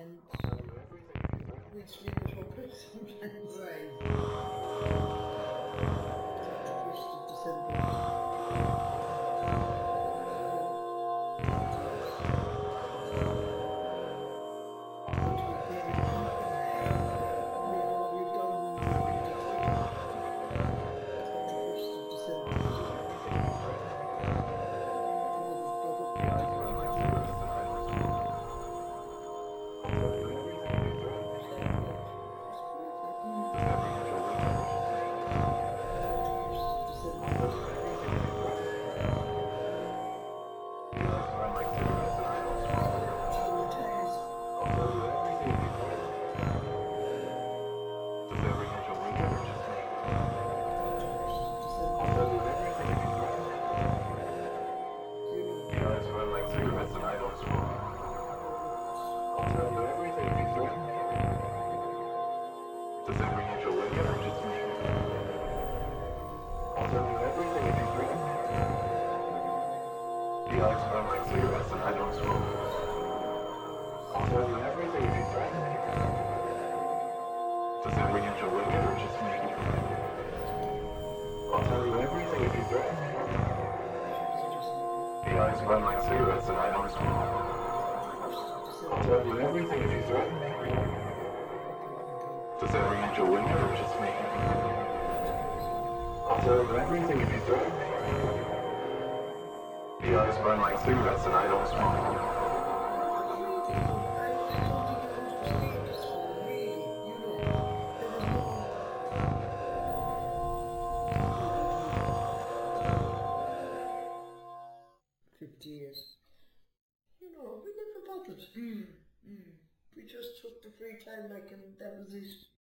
and I'll tell you everything if you threaten me. which limit opera sometimes. Right. Like the 1st of December. Going to be very company with all your guns and it's like the 1st of December. I'll tell you everything if you threaten me. All the brother The eyes burn like cigarettes and I don't smoke. I'll tell you everything if you threaten me. it's like Does that bring out your weakness or just make it? the 1st of December. I'll tell you everything if you threaten me. The eyes burn like cigarettes and I don't smoke. I'll tell you everything if you threaten me. Does that bring out your weakness or just make it? I'll tell you everything if you threaten me. The eyes burn like cigarettes and I don't smoke. I'll tell you everything if you threaten me. Does that bring out your weakness or just make it? I'll tell you everything if you threaten me. The eyes burn like cigarettes and I don't smoke. I'll tell you everything if you threaten me. Does that bring out your weakness or just make it? I'll tell you everything if you threaten me. The eyes burn like cigarettes and I don't smoke. I'll tell you everything if you threaten me. Does that bring out your weakness or just make it? I'll tell you everything if you threaten me. The eyes burn like cigarettes and I don't smoke. Years. You know, we never bothered. We just took the free time like, and that was it.